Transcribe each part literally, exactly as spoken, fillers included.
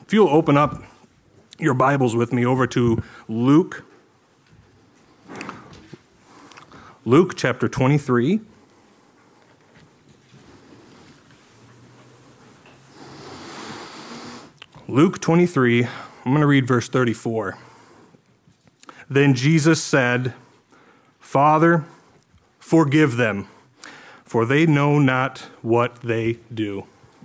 If you'll open up your Bibles with me over to Luke, Luke chapter twenty-three. Luke twenty-three, I'm going to read verse thirty-four. Then Jesus said, Father, forgive them, for they know not what they do.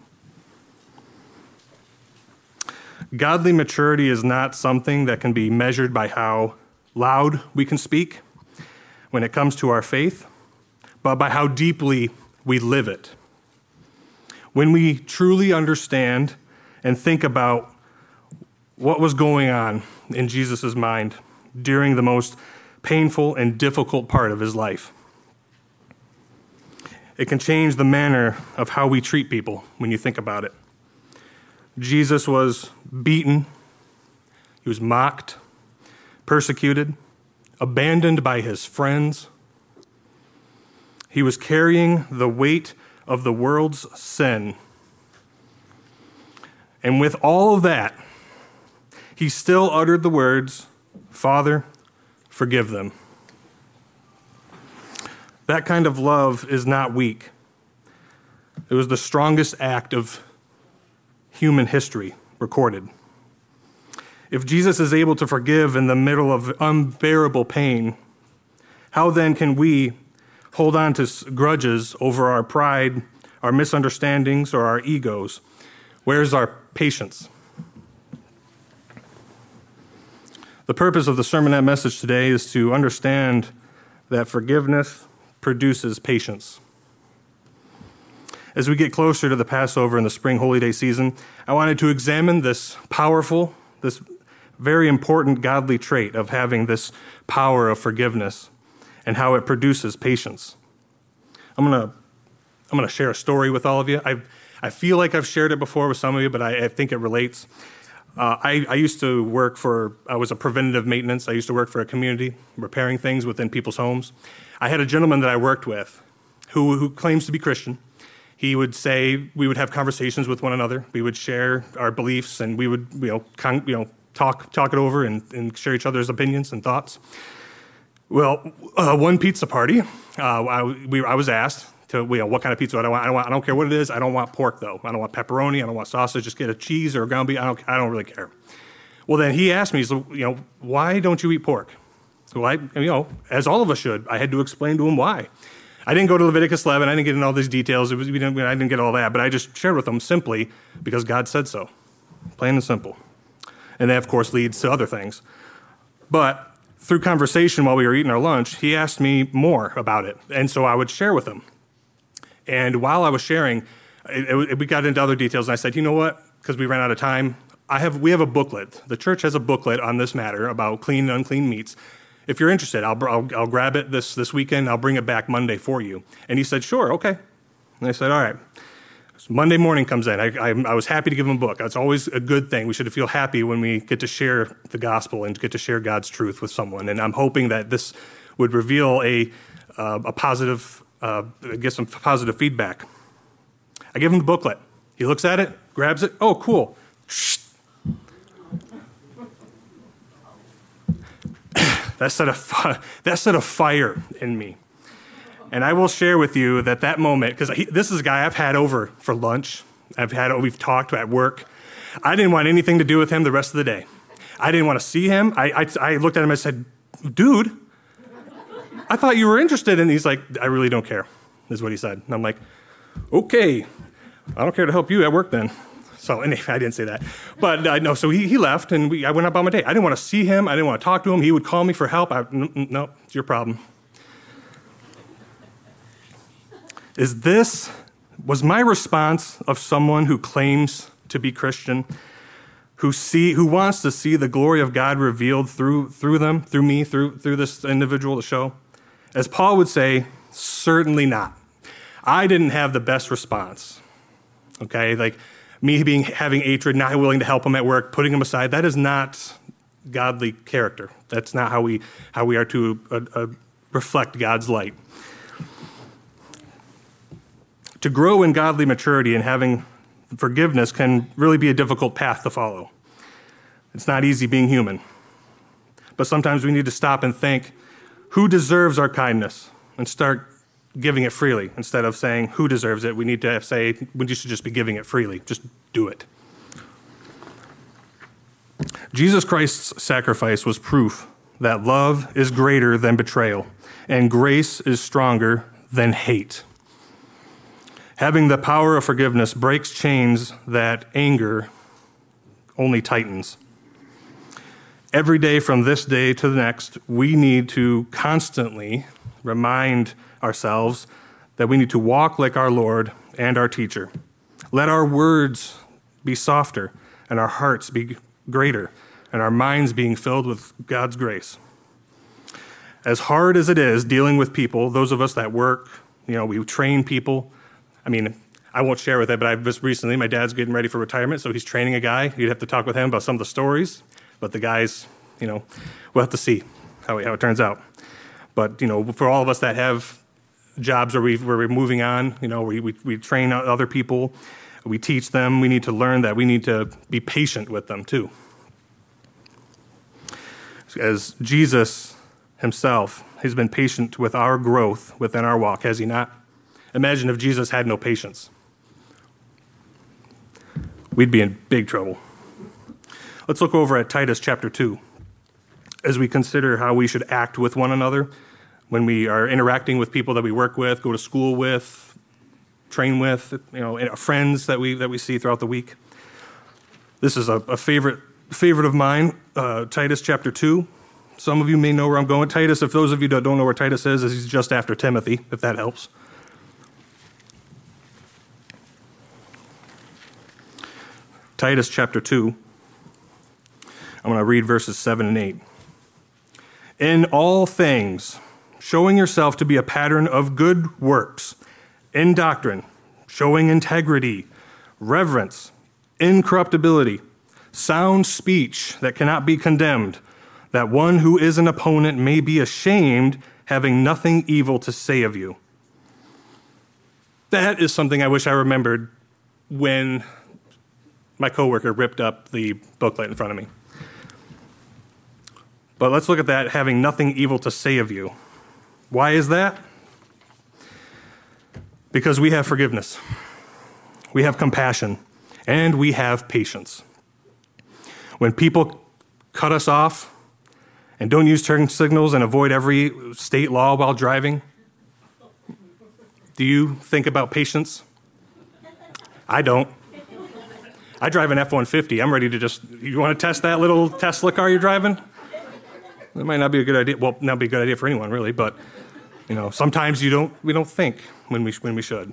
Godly maturity is not something that can be measured by how loud we can speak when it comes to our faith, but by how deeply we live it. When we truly understand and think about what was going on in Jesus' mind during the most painful and difficult part of his life, it can change the manner of how we treat people when you think about it. Jesus was beaten, he was mocked, persecuted, abandoned by his friends. He was carrying the weight of the world's sin. And with all of that, he still uttered the words, Father, forgive them. That kind of love is not weak. It was the strongest act of human history recorded. If Jesus is able to forgive in the middle of unbearable pain, how then can we hold on to grudges over our pride, our misunderstandings, or our egos? Where's our patience? The purpose of the sermonette message today is to understand that forgiveness produces patience. As we get closer to the Passover and the spring holy day season, I wanted to examine this powerful, this very important godly trait of having this power of forgiveness and how it produces patience. I'm gonna, I'm gonna share a story with all of you. I, I feel like I've shared it before with some of you, but I, I think it relates. Uh, I, I used to work for, I was a preventative maintenance. I used to work for a community, repairing things within people's homes. I had a gentleman that I worked with who, who claims to be Christian. He would say, we would have conversations with one another. We would share our beliefs, and we would, you know, con- you know talk talk it over and, and share each other's opinions and thoughts. Well, uh, one pizza party, uh, I, we, I was asked to, you know, what kind of pizza do I want? I don't want. I don't care what it is. I don't want pork though. I don't want pepperoni. I don't want sausage. Just get a cheese or a ground beef. I don't. I don't really care. Well, then he asked me, so, you know, why don't you eat pork? Well, I, you know, as all of us should, I had to explain to him why. I didn't go to Leviticus eleven. I didn't get into all these details. It was, we didn't, I didn't get all that, but I just shared with them simply because God said so, plain and simple. And that, of course, leads to other things. But through conversation while we were eating our lunch, he asked me more about it, and so I would share with him. And while I was sharing, it, it, we got into other details, and I said, you know what, because we ran out of time, I have we have a booklet. The church has a booklet on this matter about clean and unclean meats. If you're interested, I'll, I'll I'll grab it this this weekend. I'll bring it back Monday for you. And he said, sure, okay. And I said, all right. So Monday morning comes in. I, I I was happy to give him a book. That's always a good thing. We should feel happy when we get to share the gospel and get to share God's truth with someone. And I'm hoping that this would reveal a uh, a positive, uh, get some positive feedback. I give him the booklet. He looks at it, grabs it. Oh, cool. Shh. That set, a, that set a fire in me. And I will share with you that that moment, because this is a guy I've had over for lunch. I've had, we've talked at work. I didn't want anything to do with him the rest of the day. I didn't want to see him. I, I, I looked at him and said, dude, I thought you were interested. And he's like, I really don't care, is what he said. And I'm like, okay, I don't care to help you at work then. So anyway, I didn't say that. But uh, no, so he, he left, and we, I went up on my day. I didn't want to see him. I didn't want to talk to him. He would call me for help. I, no, no, it's your problem. Is this, was my response of someone who claims to be Christian, who see, who wants to see the glory of God revealed through through them, through me, through through this individual to show? As Paul would say, certainly not. I didn't have the best response. Okay, like, me being having hatred, not willing to help him at work, putting him aside, that is not godly character. That's not how we how we are to uh, uh, reflect God's light. To grow in godly maturity and having forgiveness can really be a difficult path to follow. It's not easy being human. But sometimes we need to stop and think, who deserves our kindness? And start giving it freely instead of saying, who deserves it? We need to say, we should just be giving it freely. Just do it. Jesus Christ's sacrifice was proof that love is greater than betrayal, and grace is stronger than hate. Having the power of forgiveness breaks chains that anger only tightens. Every day from this day to the next, we need to constantly remind ourselves that we need to walk like our Lord and our teacher. Let our words be softer and our hearts be greater and our minds being filled with God's grace. As hard as it is dealing with people, those of us that work, you know, we train people. I mean, I won't share with it, but I just recently, my dad's getting ready for retirement, so he's training a guy. You'd have to talk with him about some of the stories, but the guys, you know, we'll have to see how, how it turns out. But, you know, for all of us that have jobs where, we, where we're moving on, you know, we, we, we train other people, we teach them, we need to learn that we need to be patient with them too. As Jesus himself has been patient with our growth within our walk, has he not? Imagine if Jesus had no patience. We'd be in big trouble. Let's look over at Titus chapter two as we consider how we should act with one another when we are interacting with people that we work with, go to school with, train with, you know, friends that we that we see throughout the week. This is a, a favorite favorite of mine, uh, Titus chapter two. Some of you may know where I'm going. Titus, if those of you that don't know where Titus is, is he's just after Timothy, if that helps. Titus chapter two. I'm going to read verses seven and eight. In all things, showing yourself to be a pattern of good works, in doctrine, showing integrity, reverence, incorruptibility, sound speech that cannot be condemned, that one who is an opponent may be ashamed, having nothing evil to say of you. That is something I wish I remembered when my coworker ripped up the booklet in front of me. But let's look at that, having nothing evil to say of you. Why is that? Because we have forgiveness, we have compassion, and we have patience. When people cut us off and don't use turn signals and avoid every state law while driving, do you think about patience? I don't. I drive an F one fifty. I'm ready to just, you want to test that little Tesla car you're driving? That might not be a good idea. Well, not be a good idea for anyone, really, but, you know, sometimes you don't, we don't think when we, when we should.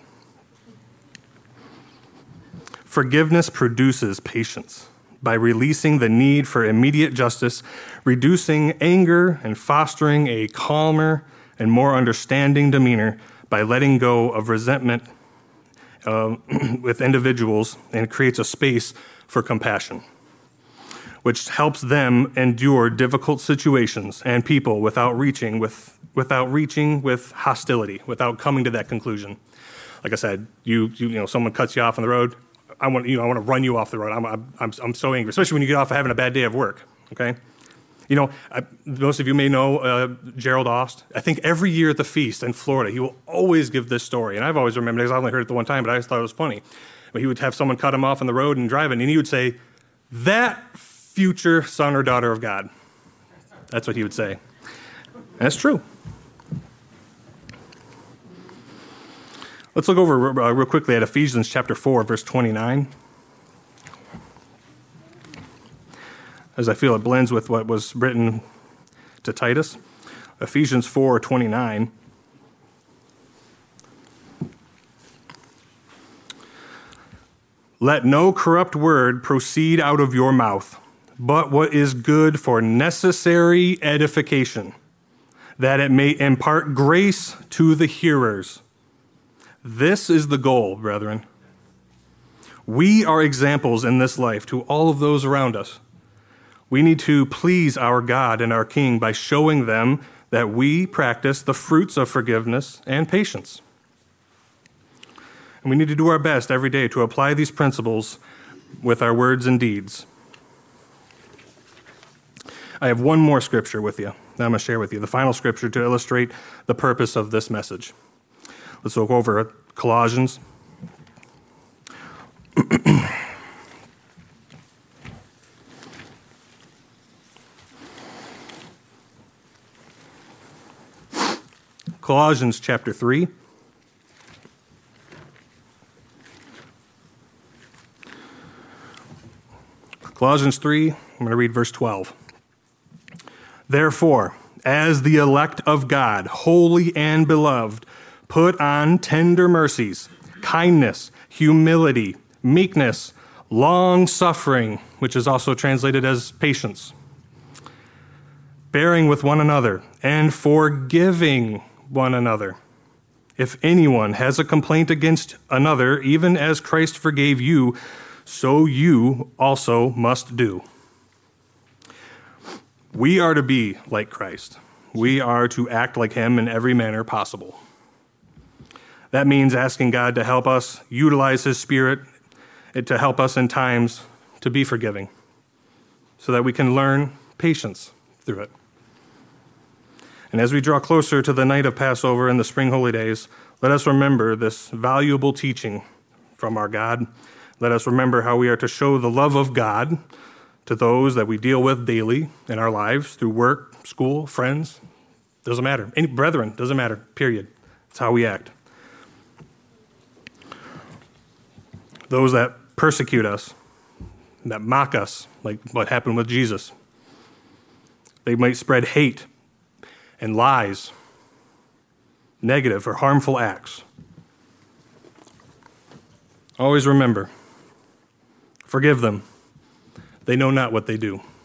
Forgiveness produces patience by releasing the need for immediate justice, reducing anger, and fostering a calmer and more understanding demeanor by letting go of resentment uh, with individuals, and creates a space for compassion, which helps them endure difficult situations and people without reaching with without reaching with hostility, without coming to that conclusion. Like I said, you you, you know, someone cuts you off on the road. I want you know I want to run you off the road. I'm I'm I'm, I'm so angry, especially when you get off of having a bad day of work. Okay. You know, I, most of you may know uh, Gerald Ost. I think every year at the feast in Florida, he will always give this story. And I've always remembered it because I only heard it the one time, but I just thought it was funny. But he would have someone cut him off on the road and driving, and he would say, "That future son or daughter of God." That's what he would say. And that's true. Let's look over uh, real quickly at Ephesians chapter four, verse twenty-nine. As I feel it blends with what was written to Titus. Ephesians four twenty-nine. Let no corrupt word proceed out of your mouth, but what is good for necessary edification, that it may impart grace to the hearers. This is the goal, brethren. We are examples in this life to all of those around us. We need to please our God and our King by showing them that we practice the fruits of forgiveness and patience. And we need to do our best every day to apply these principles with our words and deeds. I have one more scripture with you that I'm going to share with you, the final scripture to illustrate the purpose of this message. Let's look over at Colossians. Colossians chapter three. Colossians three, I'm going to read verse twelve. Therefore, as the elect of God, holy and beloved, put on tender mercies, kindness, humility, meekness, long-suffering, which is also translated as patience, bearing with one another, and forgiving one another. If anyone has a complaint against another, even as Christ forgave you, so you also must do. We are to be like Christ. We are to act like him in every manner possible. That means asking God to help us utilize his Spirit to help us in times to be forgiving so that we can learn patience through it. And as we draw closer to the night of Passover and the spring holy days, let us remember this valuable teaching from our God. Let us remember how we are to show the love of God to those that we deal with daily in our lives through work, school, friends. Doesn't matter. Any brethren, doesn't matter, period. It's how we act. Those that persecute us, that mock us, like what happened with Jesus. They might spread hate and lies, negative or harmful acts. Always remember, forgive them. They know not what they do.